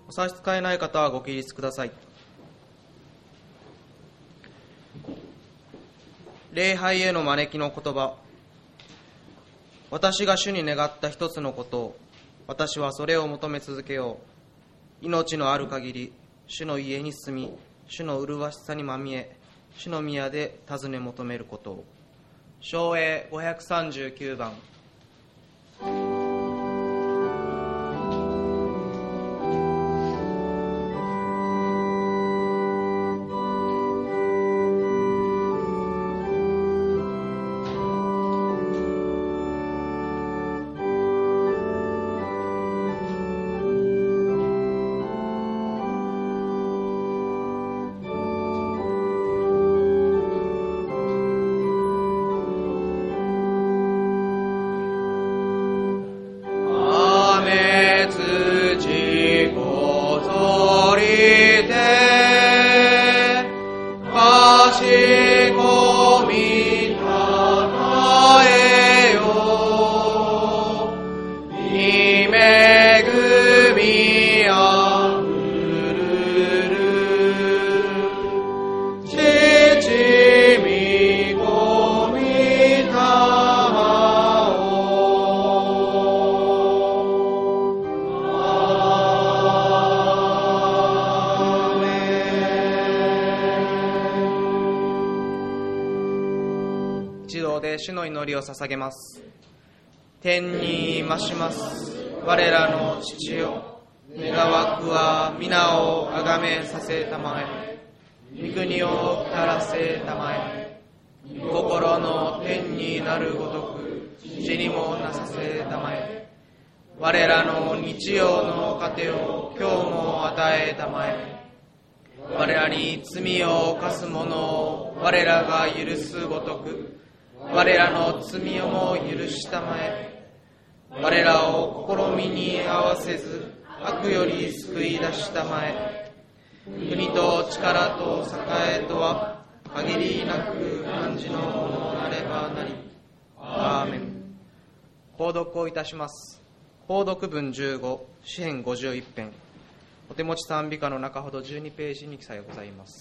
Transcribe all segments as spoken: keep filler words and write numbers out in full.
お差し支えない方はご起立ください。礼拝への招きの言葉。私が主に願った一つのことを、私はそれを求め続けよう。命のある限り、主の家に住み、主の麗しさにまみえ、主の宮で尋ね求めることを。唱詠ごひゃくさんじゅうきゅうばん。主の祈りを捧げます。天に増します我らの父よ、願わくは皆をあがめさせたまえ、御国をたらせたまえ、心の天になるごとく地にもなさせたまえ、我らの日曜の糧を今日も与えたまえ、我らに罪を犯す者を我らが許すごとく我らの罪をも許したまえ、我らを試みに合わせず悪より救い出したまえ、国と力と栄とは限りなく汝のものなればなり。アーメン。購読をいたします。購読文じゅうご、詩編ごじゅういち編、お手持ち賛美歌の中ほどじゅうにページに記載ございます。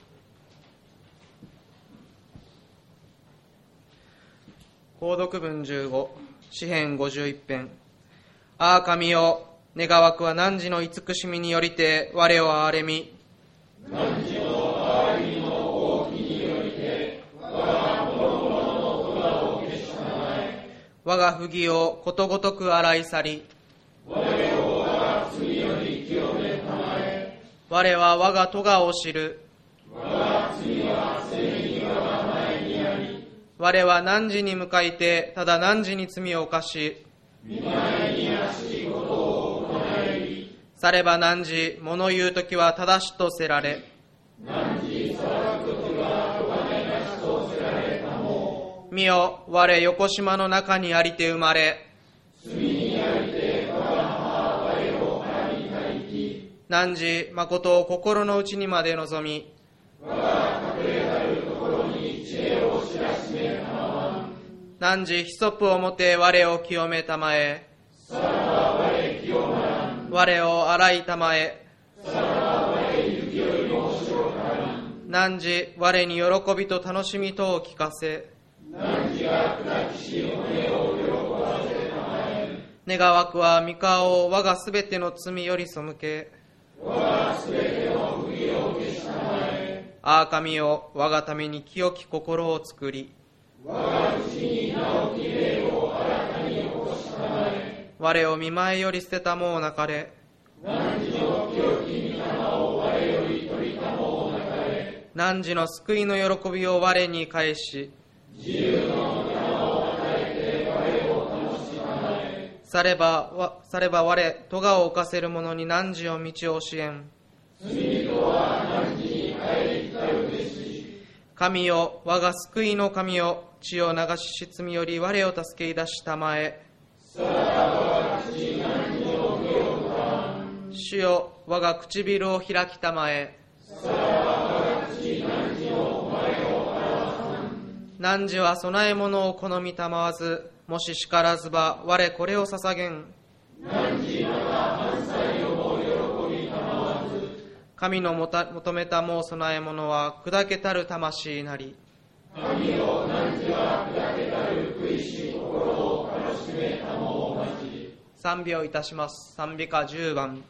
購読文じゅうご、詩編ごじゅういち編。ああ神よ、願わくは汝の慈しみによりて我を憐れみ、 汝の憐れみの大きによりて我が諸々の咎を消したまえ、 我が不義をことごとく洗い去り、 我を我が罪より清めたまえ、 我は我が咎を知る、 我が罪は常に我が前にあり、 我は汝に向かいてただ汝に罪を犯し、 御前に悪しいことを行い、 されば汝物言うときは正しとせられ、 汝裁くときは咎めなしとせられたも。 見よ、我横島の中にありて生まれ、 罪にありて我が母我を腹に抱き、 汝誠を心の内にまで望み、 我が隠れたるところに知恵を知らしめたまま、 汝ヒソップをもて我を清めたまえ、 さらば我清まらん、 我を洗いたまえ、 さらば我雪よりも白からん、 汝我に喜びと楽しみとを聞かせ、 汝が砕きし骨を喜ばせたまえ、 願わくは御顔を我がすべての罪より背け、 我がすべての不義を消したまえ、 ああ神よ、我がために清き心を作り、 我が内に直き霊を新たに起こしたまえ、 我を見舞いより捨てたもうなかれ、 汝の清き御霊を我より取りたもうなかれ、 汝の救いの喜びを我に返し、 自由の御霊を与えて我を楽しままえ、 さればわされば我咎を犯せる者に汝を道を教えん。 罪人は汝に帰り来たるべし。 神よ、我が救いの神よ、血を流しし罪より我を助け出したまえ、 さらば我が口汝の無を歌わん、 主よ、我が唇を開きたまえ、 さらば我が口汝の前を表さん、 汝は供え物を好みたまわず、もし叱らずば我これを捧げん。 汝また犯罪をも喜び神のもた求めたもう供え物は砕けたる魂なり。 神の汝は砕けたる食いし心を楽しめたも同じ。 賛美をいたします。賛美歌じゅうばん。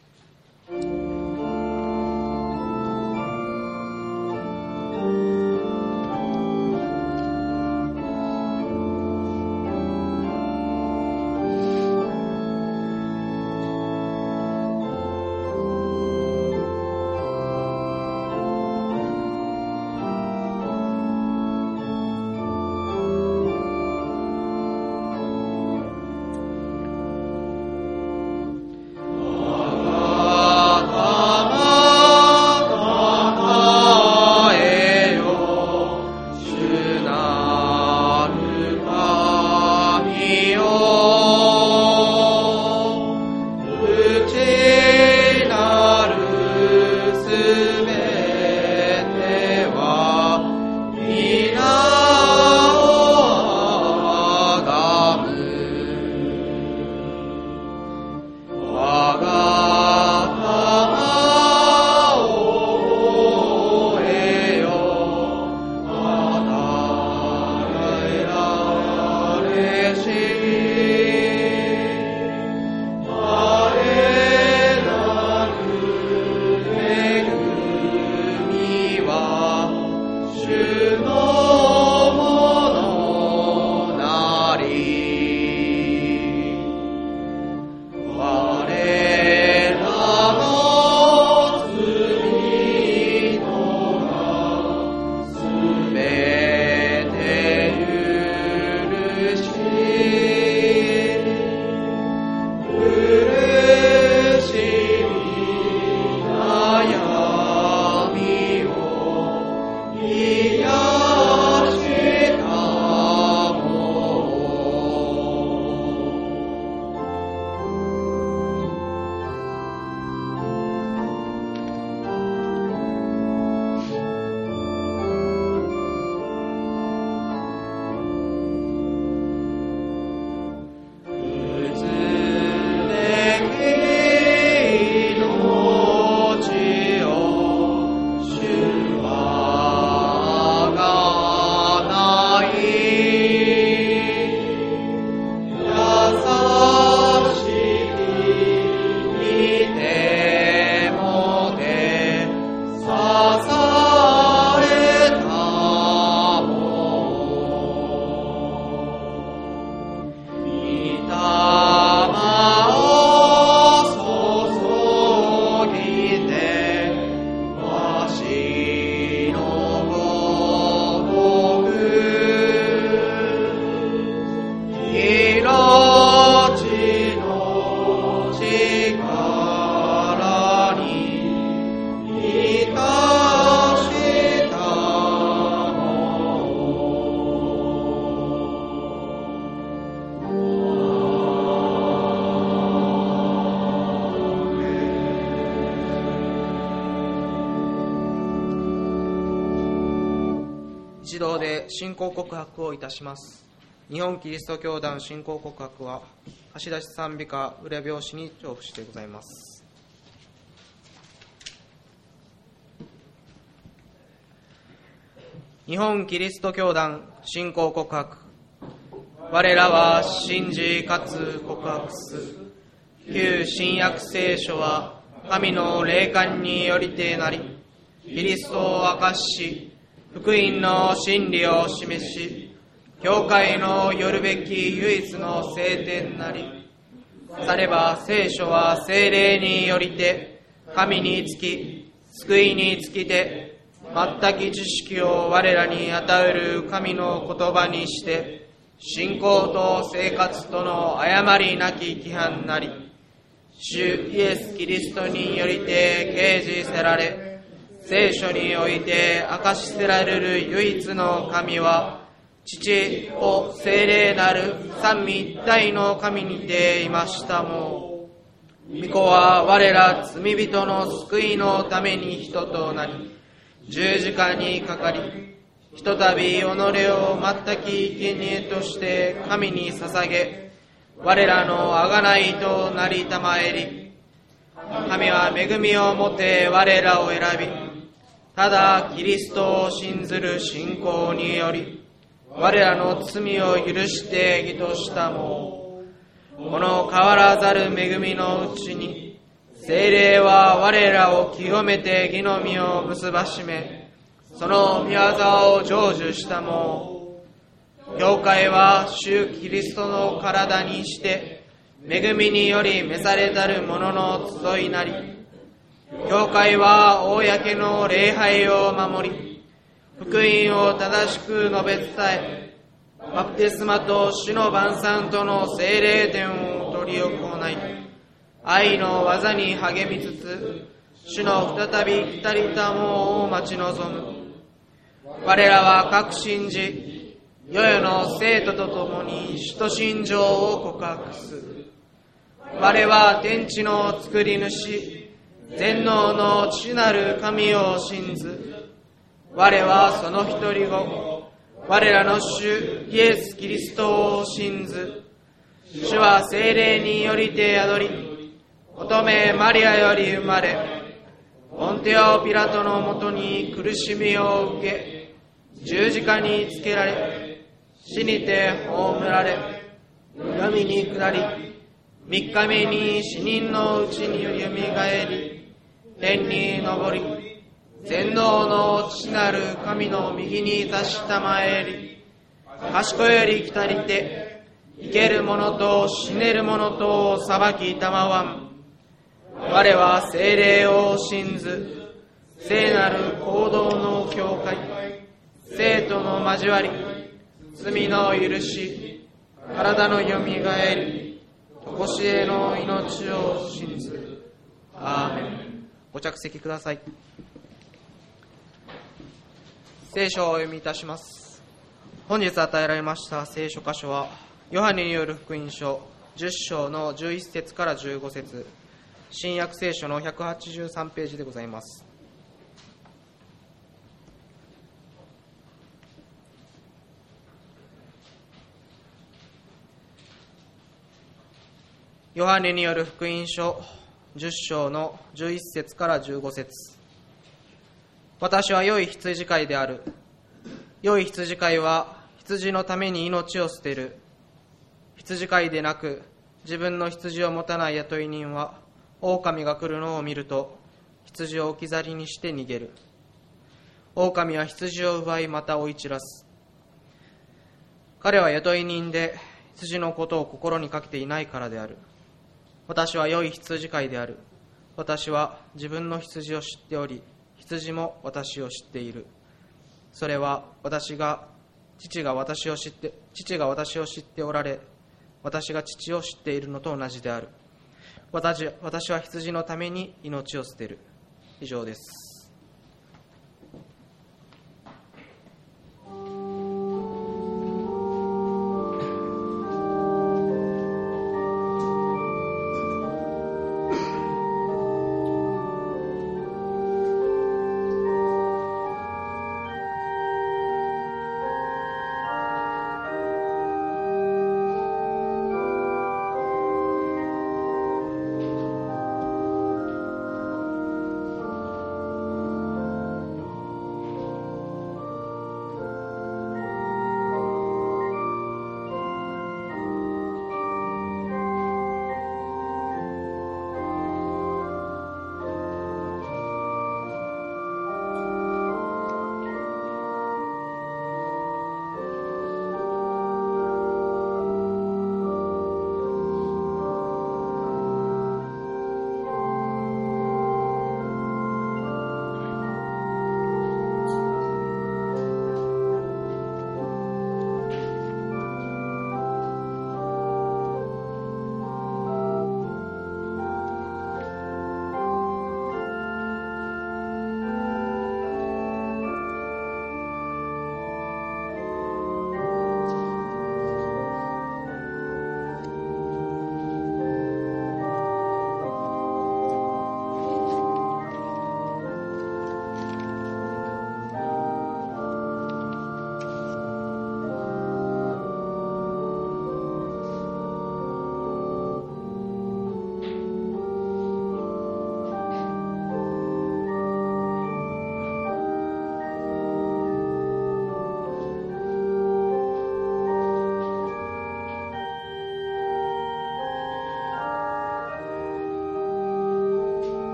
一同で信仰告白をいたします。日本キリスト教団信仰告白は貸し出し賛美歌裏表紙に調布してございます。日本キリスト教団信仰告白。我らは信じかつ告白する旧新約聖書は神の霊感によりてなり、キリストを明かし福音の真理を示し、教会のよるべき唯一の聖典なり。されば聖書は聖霊によりて神につき救いにつきて全き知識を我らに与える神の言葉にして、信仰と生活との誤りなき規範なり、主イエス・キリストによりて掲示せられ、聖書において明かしせられる唯一の神は、父子聖霊なる三位一体の神にていましたも。御子は我ら罪人の救いのために人となり、十字架にかかり、ひとたび己を全き生贄として神に捧げ、我らの贖いとなりたまえり、 神は恵みをもって我らを選び、ただキリストを信ずる信仰により、我らの罪を許して義としたもの。この変わらざる恵みのうちに、聖霊は我らを清めて義の実を結ばしめ、その御業を成就したもの。教会は主キリストの体にして、恵みにより召されたる者の集いなり、教会は公の礼拝を守り、福音を正しく述べ伝え、バプテスマと主の晩餐との聖霊典を執り行い、愛の技に励みつつ、主の再び来りたもを待ち望む。我らは確信じ、世々の生徒と共に使徒信条を告白する。我は天地の作り主、全能の父なる神を信ず。我はその一人子、我らの主イエス・キリストを信ず。主は聖霊によりて宿り、乙女マリアより生まれ、ポンテオ・ピラトのもとに苦しみを受け、十字架につけられ、死にて葬られ、闇に下り、三日目に死人のうちによみがえり、天に昇り、全能の父なる神の右に座したまえり、賢より来たりて、生ける者と死ねる者とを裁きたまわん。我は聖霊を信ず、聖なる行動の教会、生徒の交わり、罪の許し、体のよみがえり、常しえの命を信ずる。アーメン。ご着席ください。聖書をお読みいたします。本日与えられました聖書箇所は、ヨハネによる福音書じゅっ章のじゅういち節からじゅうご節、新約聖書のひゃくはちじゅうさんページでございます。ヨハネによる福音書じゅっ章のじゅういち節からじゅうご節。私は良い羊飼いである。良い羊飼いは羊のために命を捨てる。羊飼いでなく自分の羊を持たない雇い人は、狼が来るのを見ると羊を置き去りにして逃げる。狼は羊を奪い、また追い散らす。彼は雇い人で羊のことを心にかけていないからである。私は良い羊飼いである。私は自分の羊を知っており、羊も私を知っている。それは私が父が私を知って父が私を知っておられ、私が父を知っているのと同じである。私私は羊のために命を捨てる。以上です。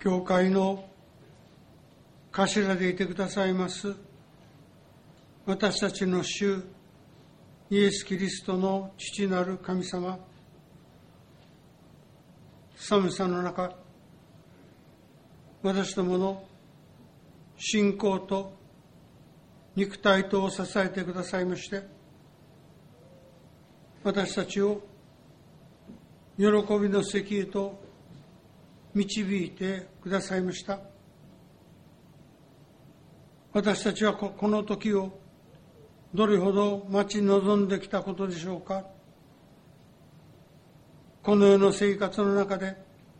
教会の頭でいてくださいます私たちの主イエス・キリストの父なる神様、寒さの中、私どもの信仰と肉体とを支えてくださいまして、私たちを喜びの席へと導いてくださいました。私たちはこの時をどれほど待ち望んできたことでしょうか。この世の生活の中で、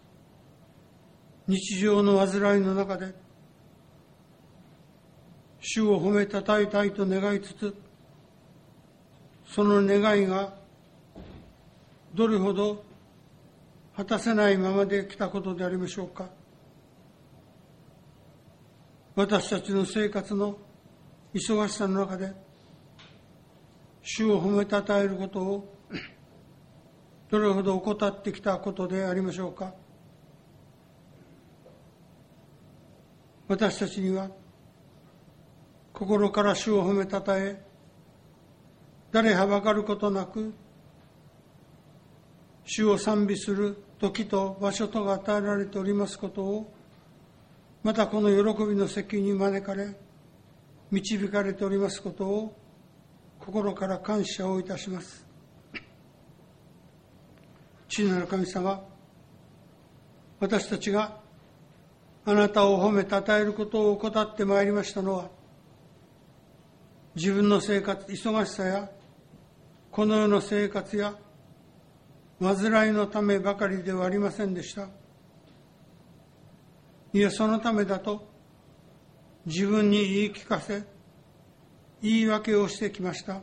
日常の煩いの中で、主を褒めたたえたいと願いつつ、その願いがどれほど果たせないままで来たことでありましょうか。私たちの生活の忙しさの中で、主を褒めたたえることをどれほど怠ってきたことでありましょうか。私たちには心から主を褒めたたえ、誰はばかることなく主を賛美する時と場所とが与えられておりますことを、またこの喜びの席に招かれ導かれておりますことを心から感謝をいたします。父なる神様、私たちがあなたを褒めたたえることを怠ってまいりましたのは、自分の生活、忙しさやこの世の生活や煩いのためばかりではありませんでした。いや、そのためだと自分に言い聞かせ、言い訳をしてきました。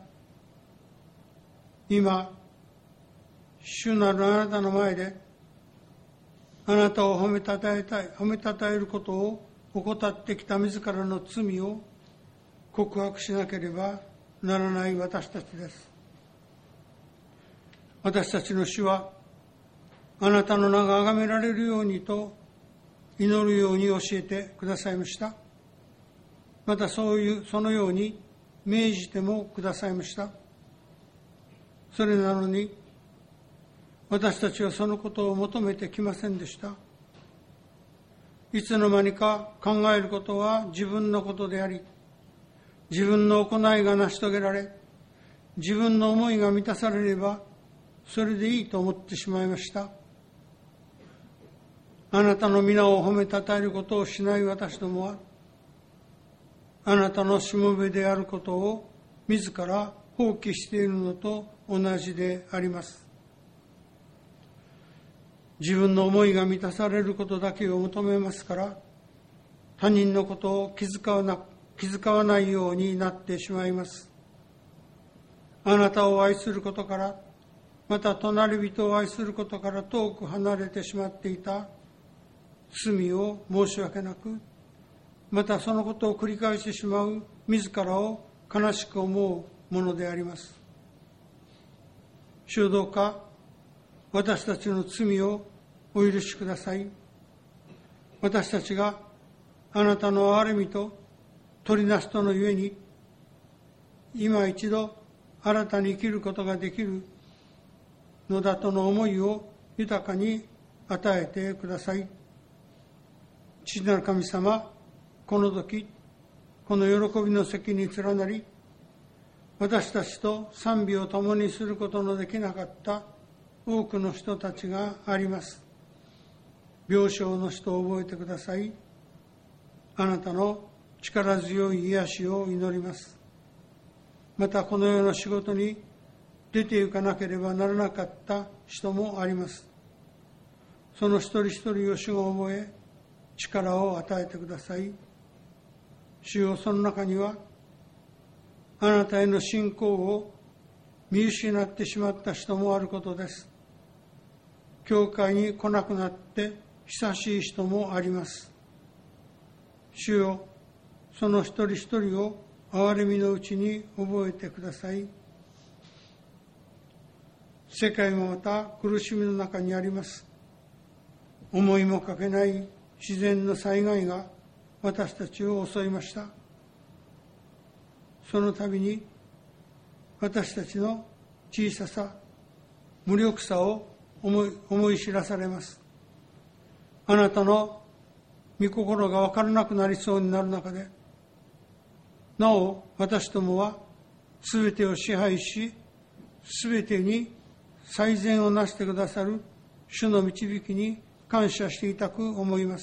今、主なるあなたの前で、あなたを褒めたたえたい、褒めたたえることを怠ってきた自らの罪を告白しなければならない私たちです。私たちの主は、あなたの名が崇められるようにと祈るように教えてくださいました。またそういう、そのように命じてもくださいました。それなのに、私たちはそのことを求めてきませんでした。いつの間にか考えることは自分のことであり、自分の行いが成し遂げられ、自分の思いが満たされれば、それでいいと思ってしまいました。あなたの皆を褒めたたえることをしない私どもは、あなたのしもべであることを自ら放棄しているのと同じであります。自分の思いが満たされることだけを求めますから、他人のことを気遣わな、気遣わないようになってしまいます。あなたを愛することから、また隣人を愛することから遠く離れてしまっていた罪を申し訳なく、またそのことを繰り返してしまう自らを悲しく思うものであります。主よ、どうか私たちの罪をお許しください。私たちがあなたの憐れみと取りなすとのゆえに、今一度新たに生きることができるのだとの思いを豊かに与えてください。父なる神様、この時、この喜びの席に連なり、私たちと賛美を共にすることのできなかった多くの人たちがあります。病床の人を覚えてください。あなたの力強い癒しを祈ります。またこの世の仕事に出て行かなければならなかった人もあります。その一人一人を主が覚え、力を与えてください。主よ、その中にはあなたへの信仰を見失ってしまった人もあることです。教会に来なくなって久しい人もあります。主よ、その一人一人を憐れみのうちに覚えてください。世界もまた苦しみの中にあります。思いもかけない自然の災害が私たちを襲いました。その度に私たちの小ささ、無力さを思い、思い知らされます。あなたの御心が分からなくなりそうになる中で、なお私どもはすべてを支配し、すべてに最善をなしてくださる主の導きに感謝していたく思います。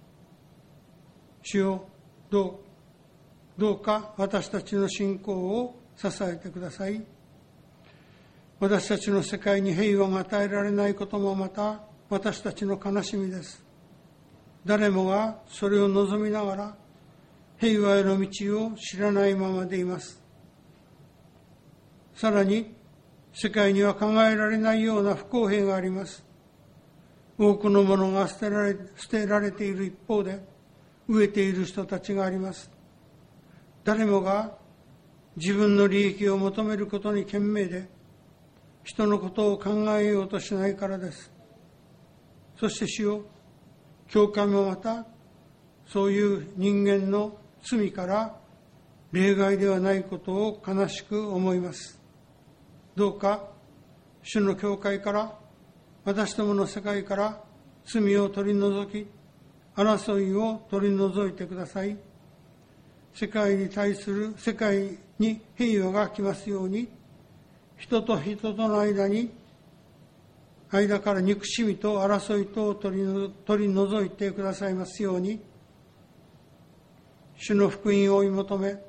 主よ、どう、どうか私たちの信仰を支えてください。私たちの世界に平和が与えられないこともまた私たちの悲しみです。誰もがそれを望みながら平和への道を知らないままでいます。さらに世界には考えられないような不公平があります。多くのものが捨てられ、捨てられている一方で飢えている人たちがあります。誰もが自分の利益を求めることに懸命で人のことを考えようとしないからです。そして主よ、教会もまたそういう人間の罪から例外ではないことを悲しく思います。どうか主の教会から私どもの世界から罪を取り除き、争いを取り除いてください。世界に対する世界に平和が来ますように、人と人との間に間から憎しみと争いとを取り、取り除いてくださいますように、主の福音を追い求め、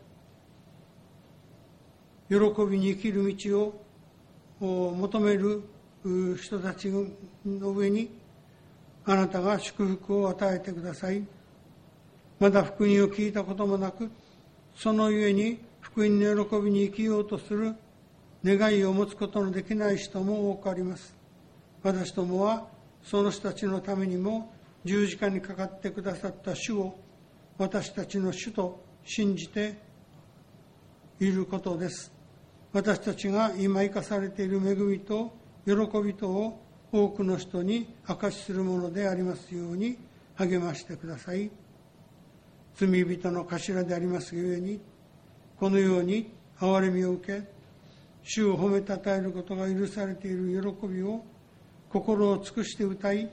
喜びに生きる道を求める人たちの上にあなたが祝福を与えてください。まだ福音を聞いたこともなく、そのゆえに福音の喜びに生きようとする願いを持つことのできない人も多くあります。私どもはその人たちのためにも十字架にかかってくださった主を私たちの主と信じていることです。私たちが今生かされている恵みと喜びとを多くの人に証しするものでありますように励ましてください。罪人の頭でありますゆえに、このように憐れみを受け、主を褒めたたえることが許されている喜びを心を尽くして歌い、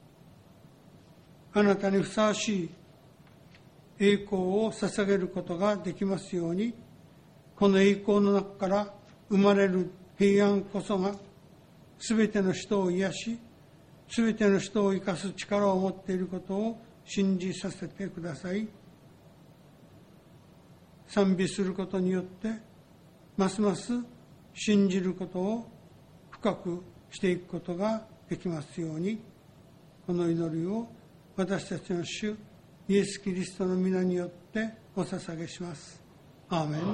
あなたにふさわしい栄光を捧げることができますように、この栄光の中から生まれる平安こそがすべての人を癒し、すべての人を生かす力を持っていることを信じさせてください。賛美することによってますます信じることを深くしていくことができますように、この祈りを私たちの主イエス・キリストの皆によってお捧げします。アーメン。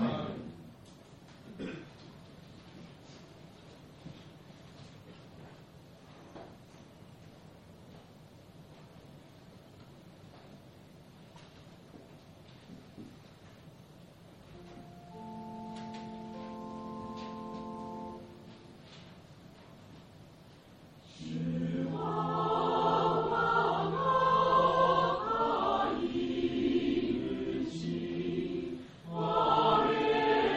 我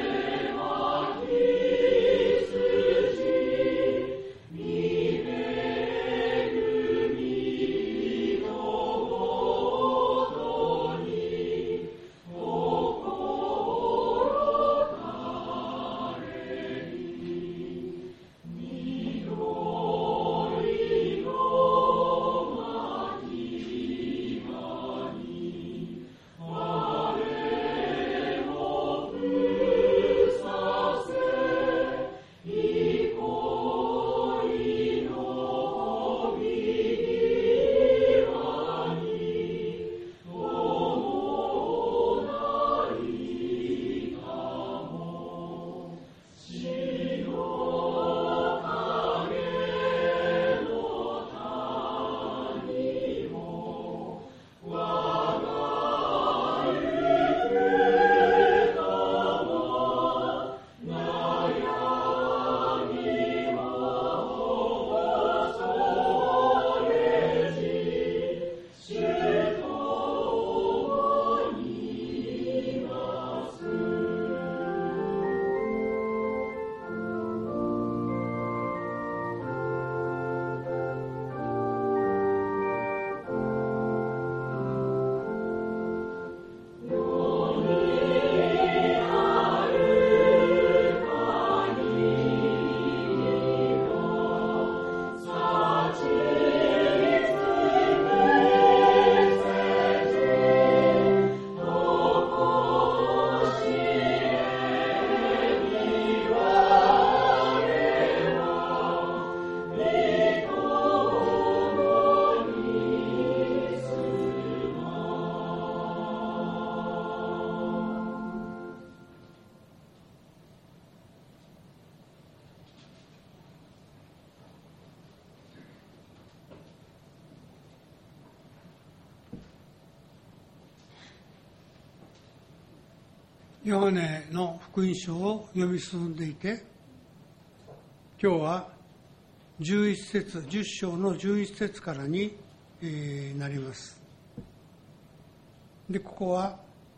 ヨハネの福音書を読み進んでいて、今日はじゅういち節、じゅっ章のじゅういち節からに、えー、なります。で、ここは、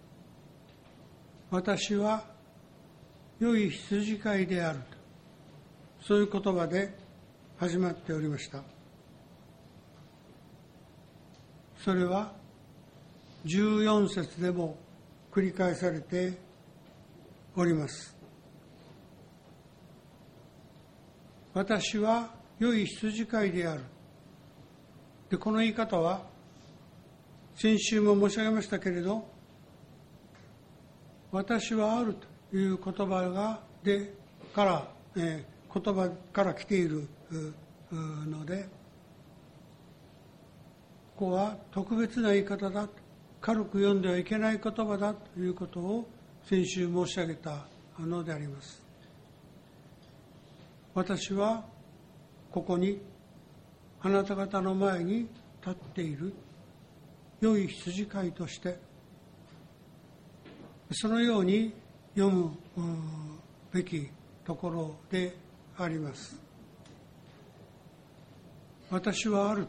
私は良い羊飼いであると、そういう言葉で始まっておりました。それはじゅうよん節でも繰り返されております。私は良い羊飼いである。で、この言い方は先週も申し上げましたけれど、私はあるという言葉がでから、えー、言葉から来ているので、ここは特別な言い方だ、軽く読んではいけない言葉だということを先週申し上げたのであります。私はここにあなた方の前に立っている良い羊飼いとして、そのように読むべきところであります。私はある、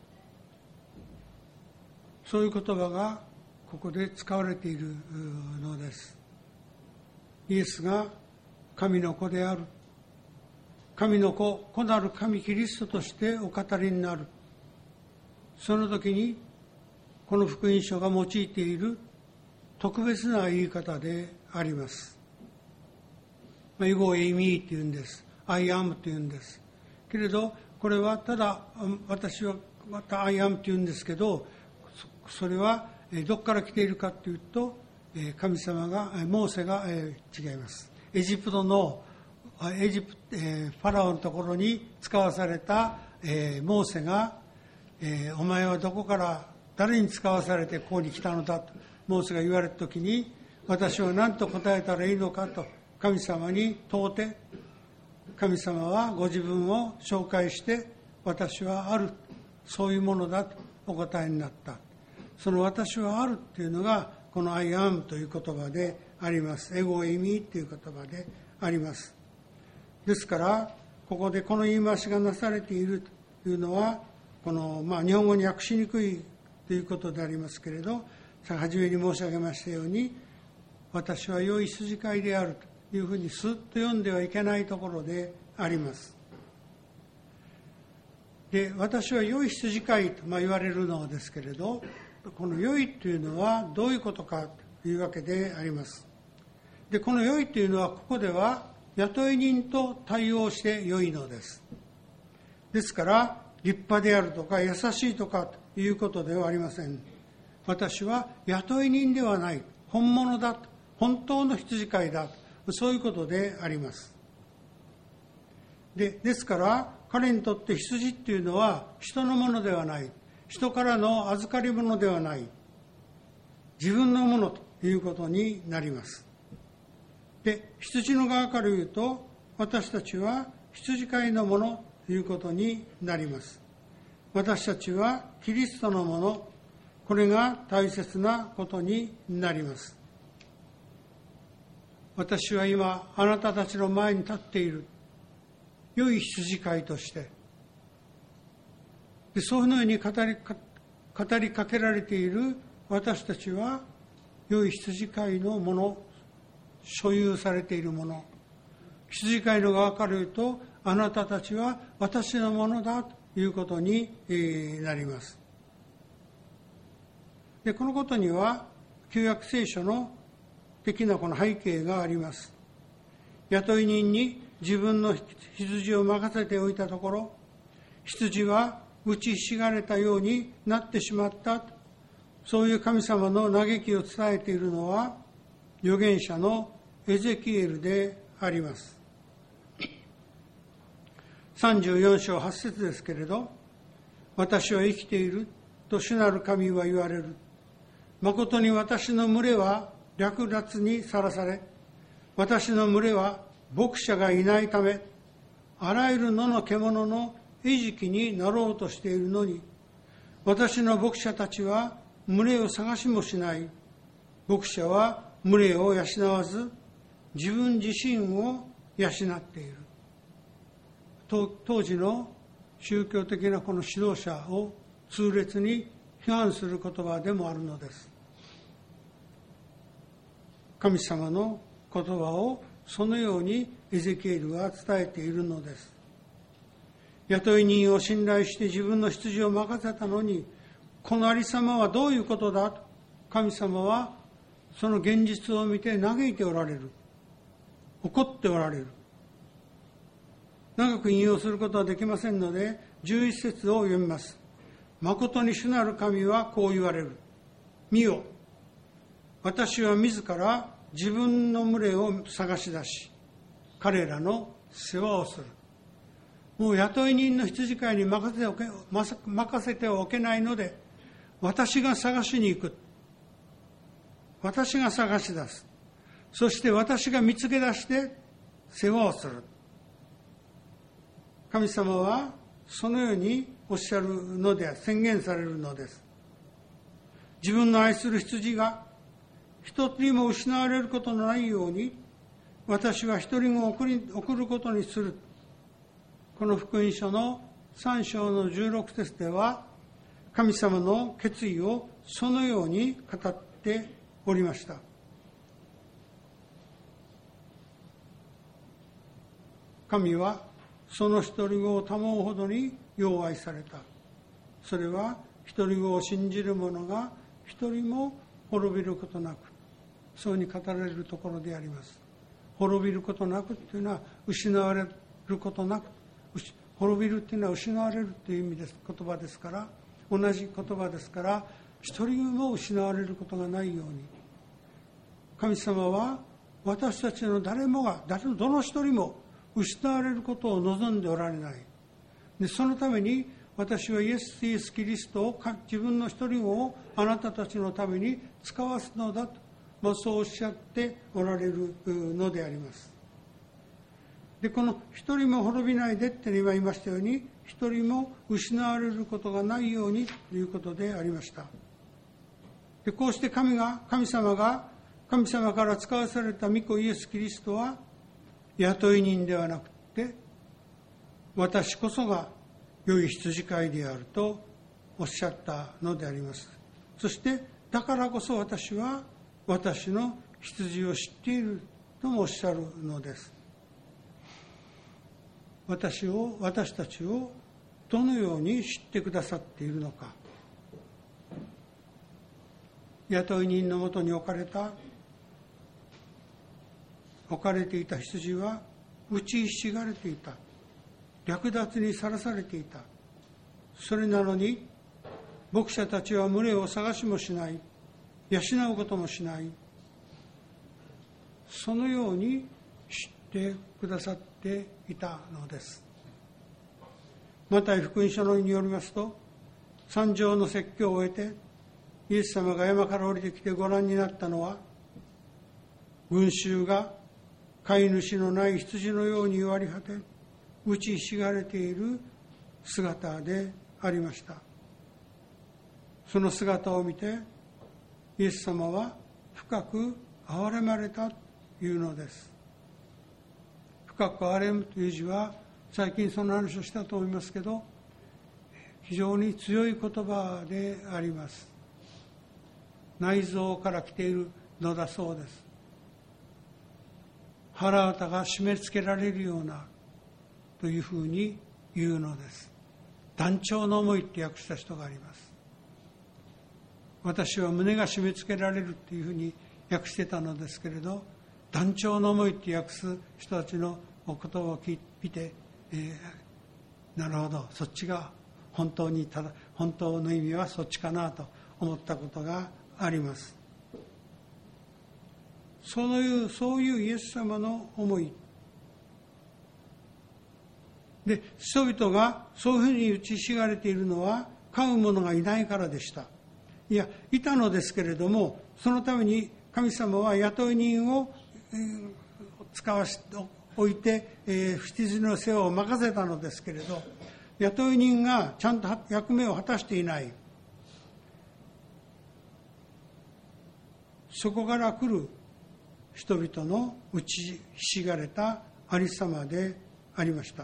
そういう言葉がここで使われているのです。イエスが神の子である、神の子、子なる神キリストとしてお語りになる。その時にこの福音書が用いている特別な言い方であります。エゴエイミーって言うんです。アイアムって言うんです。けれど、これはただ、私はまたアイアムって言うんですけど、それはどこから来ているかというと、神様が、モーセが、違います。エジプトの、エジプト、ファラオのところに使わされたモーセが、お前はどこから誰に使わされてここに来たのだとモーセが言われたときに、私は何と答えたらいいのかと神様に問うて、神様はご自分を紹介して、私はある、そういうものだとお答えになった。その私はあるっていうのがこの I am という言葉であります。エゴエミという言葉であります。ですからここでこの言い回しがなされているというのは、この、まあ、日本語に訳しにくいということでありますけれど、初めに申し上げましたように、私は良い羊飼いであるというふうにスッと読んではいけないところであります。で、私は良い羊飼いと、まあ、言われるのですけれど、この良いというのはどういうことかというわけであります。で、この良いというのはここでは雇い人と対応して良いのです。ですから立派であるとか優しいとかということではありません。私は雇い人ではない、本物だと、本当の羊飼いだと、そういうことであります。で、ですから彼にとって羊っていうのは人のものではない、人からの預かり物ではない、自分のものということになります。で、羊の側から言うと、私たちは羊飼いのものということになります。私たちはキリストのもの、これが大切なことになります。私は今あなたたちの前に立っている良い羊飼いとして、で、そういうように語りか、語りかけられている私たちは良い羊飼いのもの、所有されているもの、羊飼いの側から言うと、あなたたちは私のものだということになります。で、このことには旧約聖書の的なこの背景があります。雇い人に自分の羊を任せておいたところ、羊は打ちひしがれたようになってしまった、そういう神様の嘆きを伝えているのは預言者のエゼキエルであります。さんじゅうよん章はち節ですけれど、私は生きていると主なる神は言われる。誠に私の群れは略奪にさらされ、私の群れは牧者がいないため、あらゆる野の獣の餌食になろうとしているのに、私の牧者たちは群れを探しもしない。牧者は群れを養わず、自分自身を養っている。当時の宗教的なこの指導者を痛烈に批判する言葉でもあるのです。神様の言葉をそのようにエゼキエルは伝えているのです。雇い人を信頼して自分の羊を任せたのに、このありさまはどういうことだと神様はその現実を見て嘆いておられる。怒っておられる。長く引用することはできませんので、じゅういち節を読みます。誠に主なる神はこう言われる。見よ、私は自ら自分の群れを探し出し、彼らの世話をする。もう雇い人の羊飼いに任せておけ、任せてはおけないので、私が探しに行く。私が探し出す。そして私が見つけ出して世話をする。神様はそのようにおっしゃるので、宣言されるのです。自分の愛する羊が一人も失われることのないように、私は一人も送り、送ることにする。この福音書のさん章のじゅうろく節では、神様の決意をそのように語っておりました。神はその一人子を賜うほどによう愛された。それは一人子を信じる者が一人も滅びることなく、そうに語られるところであります。滅びることなくというのは失われることなく、滅びるというのは失われるという意味です。言葉ですから、同じ言葉ですから、一人も失われることがないように、神様は私たちの誰もが、誰のどの一人も失われることを望んでおられない。で、そのために私はイエス・イエス・キリストを自分の一人をあなたたちのために使わすのだと、まあ、そうおっしゃっておられるのであります。で、この一人も滅びないでって今言いましたように、一人も失われることがないようにということでありました。で、こうして神が、神様が、神様から使わされた御子イエス・キリストは、雇い人ではなくて、私こそが良い羊飼いであるとおっしゃったのであります。そして、だからこそ私は私の羊を知っているともおっしゃるのです。私を、私たちをどのように知ってくださっているのか。雇い人のもとに置かれた、置かれていた羊は打ちひしがれていた。略奪にさらされていた。それなのに、牧者たちは群れを探しもしない。養うこともしない。そのように知ってくださっていたのです。マタイ福音書のによりますと、三条の説教を終えて、イエス様が山から降りてきてご覧になったのは、群衆が飼い主のない羊のように弱り果て、打ちひしがれている姿でありました。その姿を見て、イエス様は深く憐れまれたというのです。深く憐れむという字は、最近その話をしたと思いますけど、非常に強い言葉であります。内臓から来ているのだそうです。腹渡が締め付けられるようなというふうに言うのです。断腸の思いって訳した人があります。私は胸が締め付けられるというふうに訳してたのですけれど、断腸の思いって訳す人たちのお言葉を聞いて、えー、なるほど、そっちが本当にただ本当の意味はそっちかなと思ったことがあります。そういう、そういうイエス様の思いで、人々がそういうふうに打ちひしがれているのは飼う者がいないからでした。いや、いたのですけれども、そのために神様は雇い人を、えー、使わし置いて、えー、羊の世話を任せたのですけれど、雇い人がちゃんと役目を果たしていない。そこから来る人々の打ちひしがれたありさまでありました。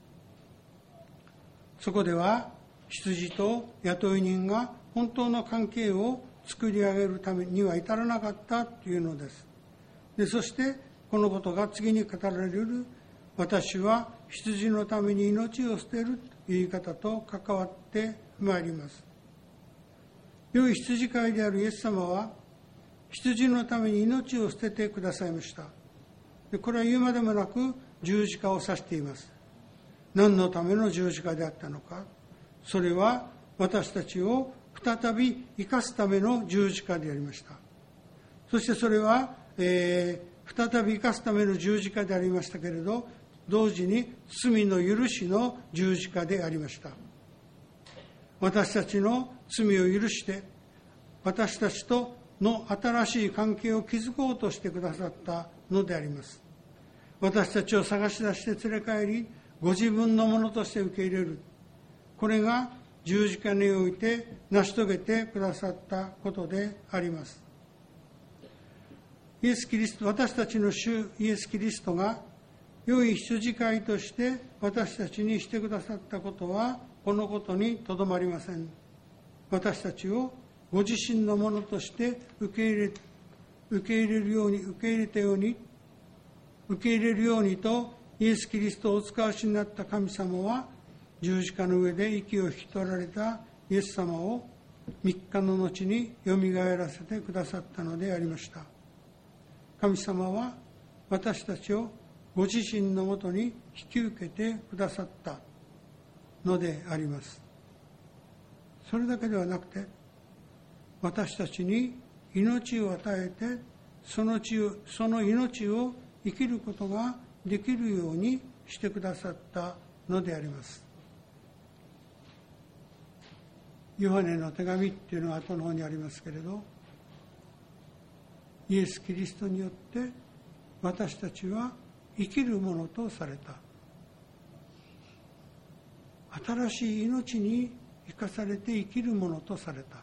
そこでは羊と雇い人が本当の関係を作り上げるためには至らなかったというのです。でそしてこのことが次に語られる私は羊のために命を捨てるという言い方と関わってまいります。良い羊飼いであるイエス様は羊のために命を捨ててくださいました。でこれは言うまでもなく十字架を指しています。何のための十字架であったのか。それは私たちを再び生かすための十字架でありました。そしてそれは、えー、再び生かすための十字架でありましたけれど、同時に罪の許しの十字架でありました。私たちの罪を許して私たちとの新しい関係を築こうとしてくださったのであります。私たちを探し出して連れ帰り、ご自分のものとして受け入れる。これが十字架において成し遂げてくださったことであります。イエス・キリスト、私たちの主イエス・キリストが良い羊飼いとして私たちにしてくださったことはこのことにとどまりません。私たちをご自身のものとして受け入れ、受け入れるように、受け入れたように、受け入れるようにとイエス・キリストをお使わしになった神様は、十字架の上で息を引き取られたイエス様をみっかの後によみがえらせてくださったのでありました。神様は私たちをご自身のもとに引き受けてくださったのであります。それだけではなくて、私たちに命を与えて、その地を、その命を生きることができるようにしてくださったのであります。ヨハネの手紙っていうのは後の方にありますけれど、イエス・キリストによって私たちは生きるものとされた。新しい命に生かされて生きるものとされた。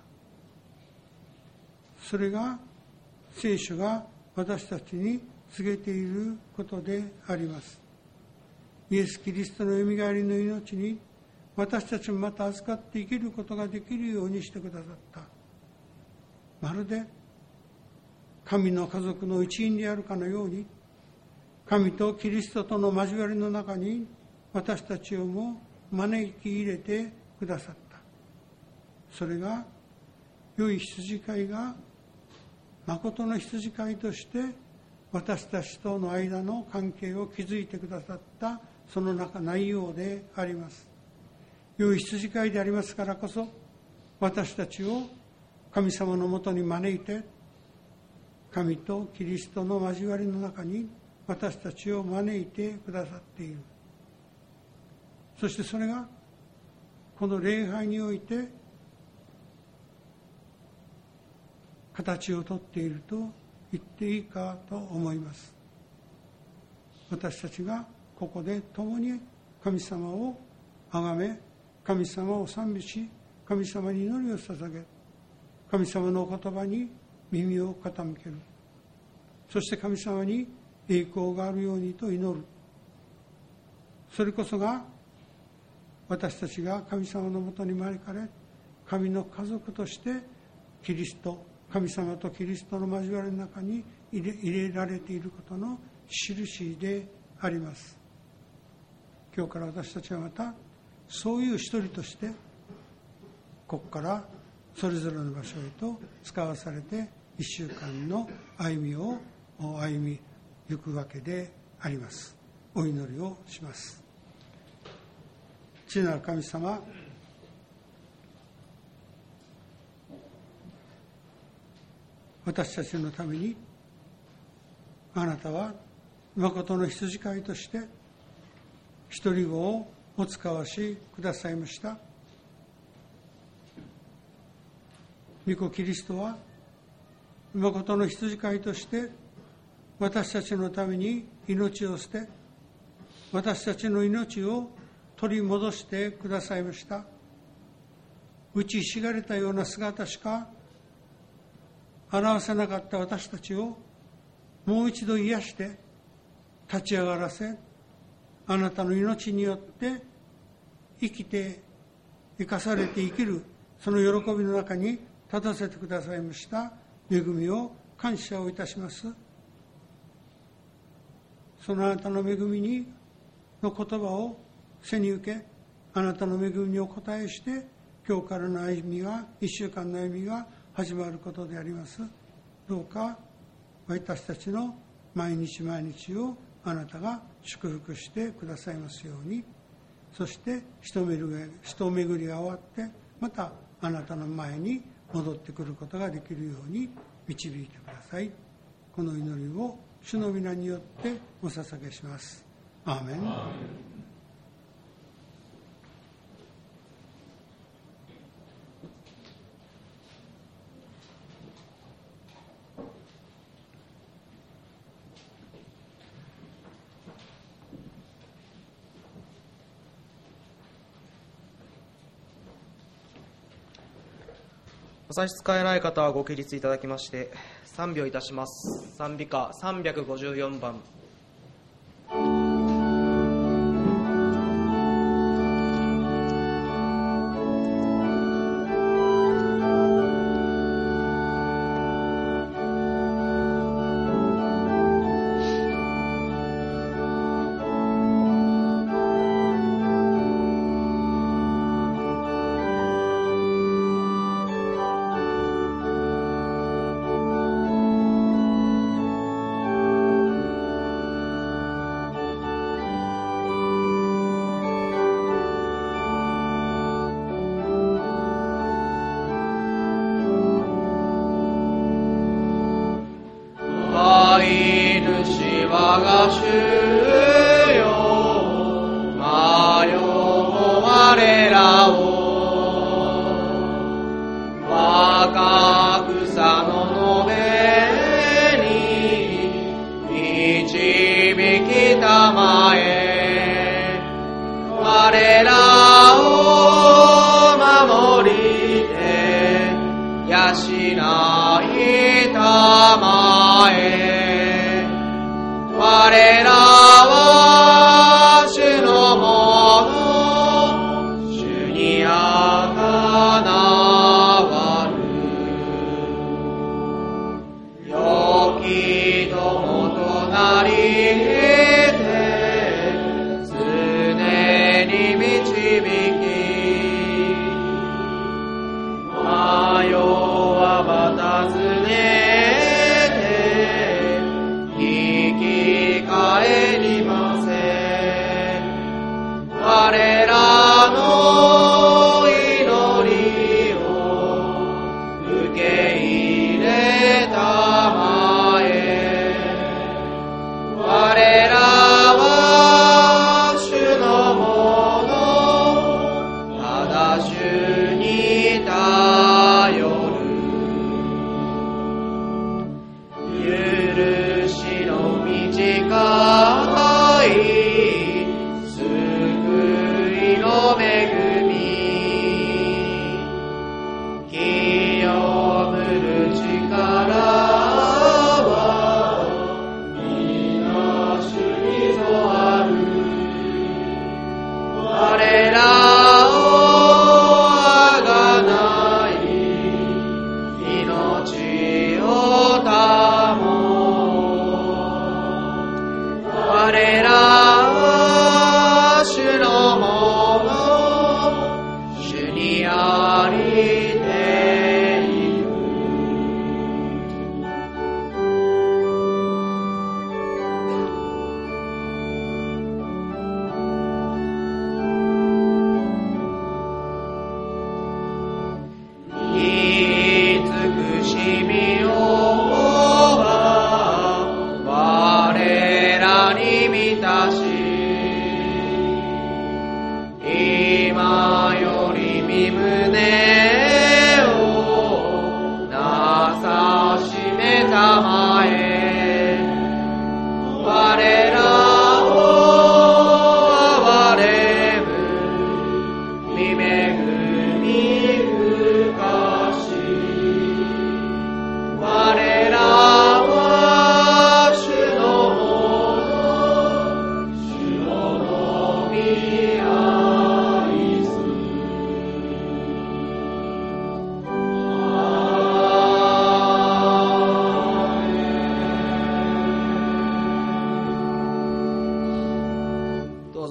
それが聖書が私たちに告げていることであります。イエス・キリストのよみがえりの命に私たちもまた預かって生きることができるようにしてくださった。まるで神の家族の一員であるかのように、神とキリストとの交わりの中に私たちをも招き入れてくださった。それが良い羊飼いが誠の羊飼いとして私たちとの間の関係を築いてくださったその中内容であります。良い羊飼いでありますからこそ、私たちを神様のもとに招いて、神とキリストの交わりの中に私たちを招いてくださっている。そしてそれがこの礼拝において形をとっていると言っていいかと思います。私たちがここで共に神様を崇め、神様を賛美し、神様に祈りを捧げ、神様のお言葉に耳を傾ける。そして神様に栄光があるようにと祈る。それこそが私たちが神様のもとに招かれ、神の家族としてキリスト、神様とキリストの交わりの中に入れ、入れられていることの印であります。今日から私たちはまたそういう一人としてここからそれぞれの場所へと使わされて一週間の歩みを歩みゆくわけであります。お祈りをします。父なる神様、私たちのためにあなたは誠の羊飼いとして一人子をお使わしくださいました。御子キリストは誠の羊飼いとして私たちのために命を捨て、私たちの命を取り戻してくださいました。打ちひしがれたような姿しか表せなかった私たちをもう一度癒して立ち上がらせ、あなたの命によって生きて生かされて生きる、その喜びの中に立たせてくださいました恵みを感謝をいたします。そのあなたの恵みにの言葉を背に受け、あなたの恵みにお応えして、今日からの歩みが、一週間の歩みが始まることであります。どうか私たちの毎日毎日をあなたが祝福してくださいますように。そして人巡りが、人巡りが終わってまたあなたの前に戻ってくることができるように導いてください。この祈りを主の皆によってお捧げします。アーメン。アーメン。 お差し支えない方はご起立いただきまして賛美をいたします。賛美歌さんびゃくごじゅうよんばん。 我らに見た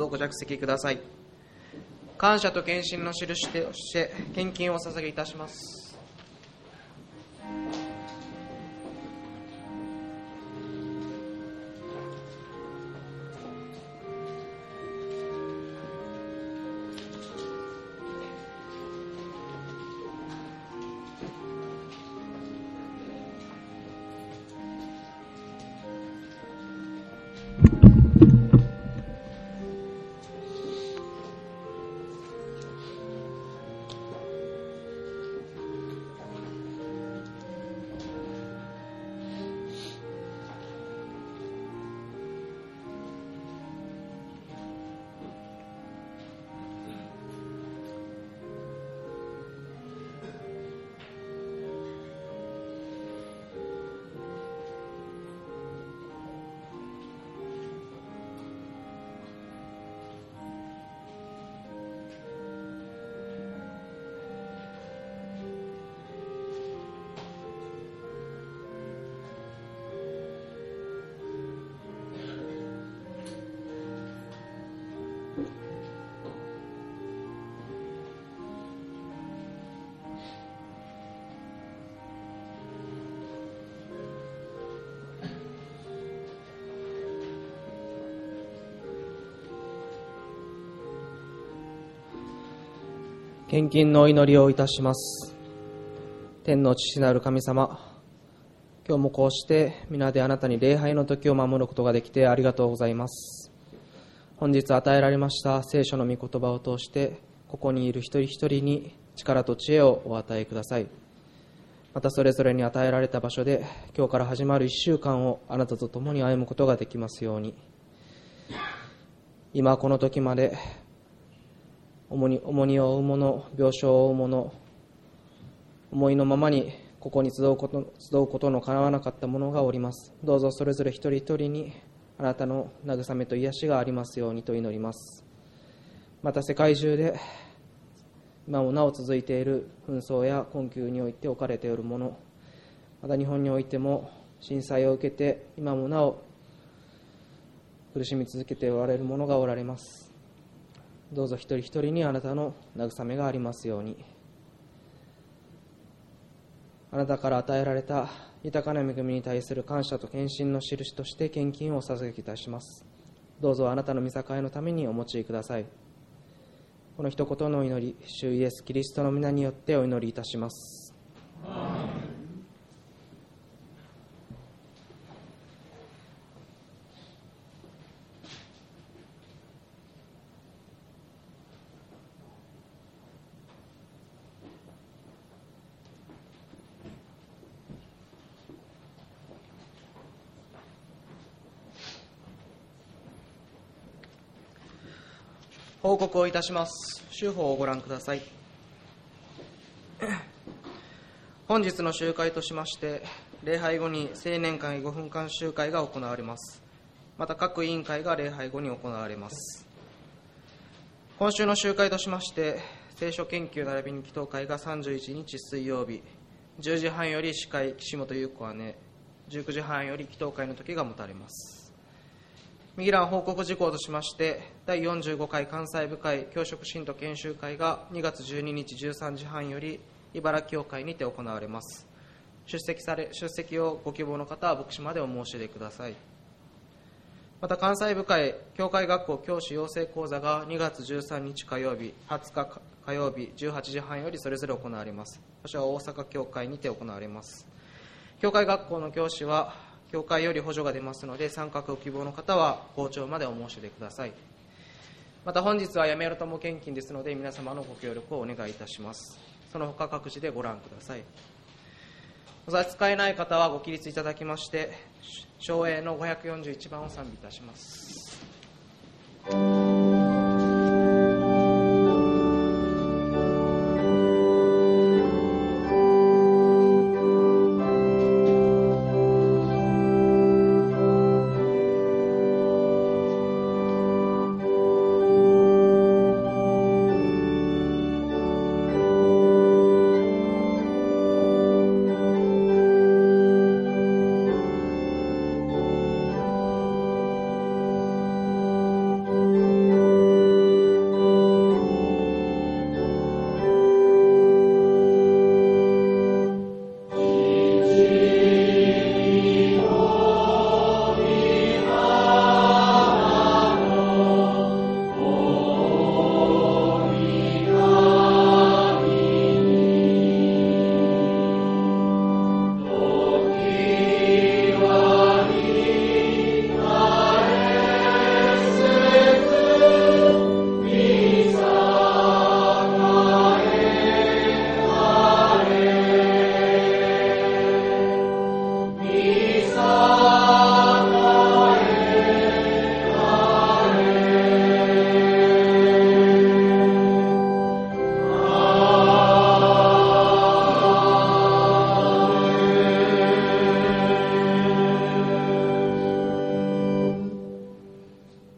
ぞご着席ください。感謝と献身の印として献金をお捧げいたします。献金のお祈りをいたします。天の父なる神様、今日もこうして皆であなたに礼拝の時を守ることができてありがとうございます。本日与えられました聖書の御言葉を通して、ここにいる一人一人に力と知恵をお与えください。またそれぞれに与えられた場所で、今日から始まる一週間をあなたと共に歩むことができますように。今この時まで重荷、重荷を負う者、病床を負う者、思いのままにここに集うこと、集うことの叶わなかった者がおります。どうぞそれぞれ一人一人にあなたの慰めと癒しがありますようにと祈ります。また世界中で今もなお続いている紛争や困窮において置かれている者、また日本においても震災を受けて今もなお苦しみ続けておられる者がおられます。どうぞ一人一人にあなたの慰めがありますように。あなたから与えられた豊かな恵みに対する感謝と献身の印として献金をお捧げいたします。どうぞあなたの御栄のためにお用いください。この一言の祈り、主イエスキリストの皆によってお祈りいたします。報告をいたします。週報をご覧ください。本日の集会としまして、礼拝後に青年会ごふんかん集会が行われます。また各委員会が礼拝後に行われます。今週の集会としまして、聖書研究並びに祈祷会がさんじゅういちにち水曜日、じゅうじはんより司会岸本優子姉、じゅうくじはんより祈祷会の時が持たれます。右欄報告事項としまして、だいよんじゅうごかい関西部会教職信徒研修会がにがつじゅうににちじゅうさんじはんより茨城教会にて行われます。出席され出席をご希望の方は牧師までお申し出ください。また関西部会教会学校教師養成講座がにがつじゅうさんにち火曜日、はつか火曜日じゅうはちじはんよりそれぞれ行われます。場所は大阪教会にて行われます。教会学校の教師は教会より補助が出ますので、参画を希望の方は校長までお申し出ください。また本日はやめろとも献金ですので、皆様のご協力をお願いいたします。その他各自でご覧ください。お差し支えない方はご起立いただきまして、唱詠のごひゃくよんじゅういちばんを賛美いたします。 「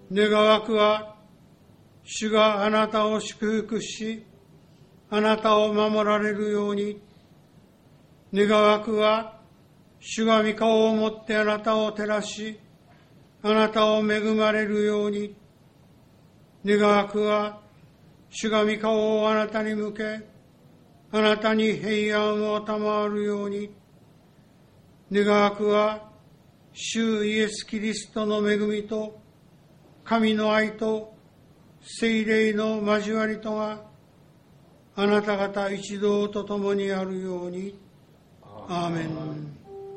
願わくは、主があなたを祝福し、あなたを守られるように、願わくは、主が御顔をもってあなたを照らし、あなたを恵まれるように、願わくは、主が御顔をあなたに向け、あなたに平安を賜るように、願わくは、主イエス・キリストの恵みと、神の愛と、聖霊の交わりとが、あなた方一同と共にあるように。アーメン。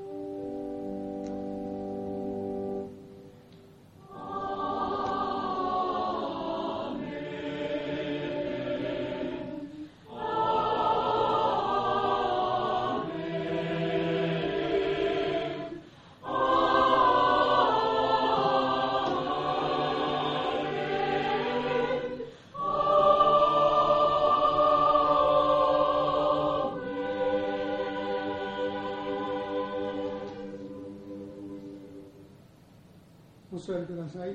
お座りください。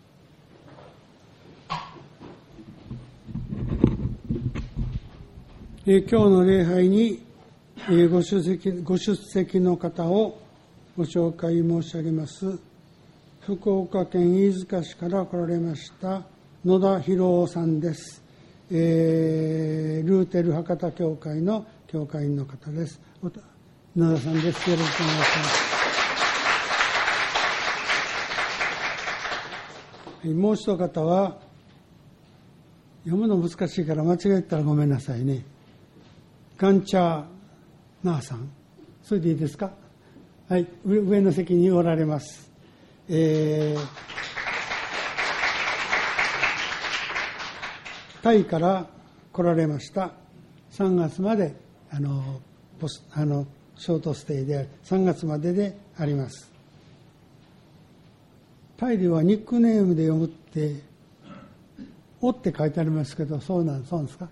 えー、今日の礼拝に、えー、ご出席、ご出席の方をご紹介申し上げます。福岡県飯塚市から来られました野田博夫さんです。えー、ルーテル博多教会の教会員の方です。野田さんです。よろしくお願いします。もう一方は、読むの難しいから間違えたらごめんなさいね。ガンチャーナーさん。それでいいですか？はい、上の席におられます。えー、タイから来られました。さんがつまで、あの、ポス、あの、ショートステイでさんがつまでであります。タイではニックネームで読むって、おって書いてありますけど、そうなん、そうなんですか？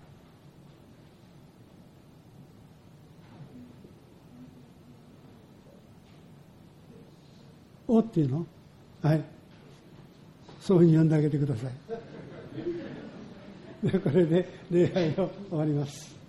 おっていうの？はい。そういうふうに読んであげてください。でこれで礼拝を終わります。